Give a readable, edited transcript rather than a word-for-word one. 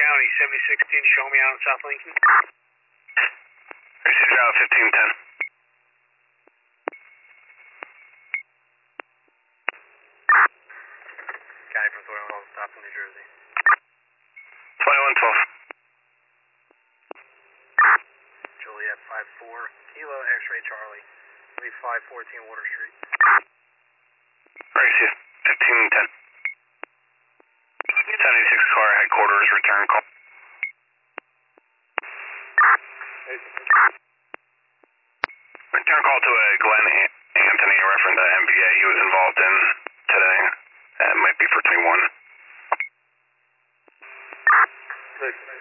County, 7016, show me out in South Lincoln. Received out 1510. County from Thornton Hills, Stockton, New Jersey. 2112. Juliet 54, Kilo X-Ray Charlie, leave 514 Water Street. Received 1510. 76 car headquarters, return call. Return call to a Glenn Anthony referring to MVA he was involved in today. It might be for 21.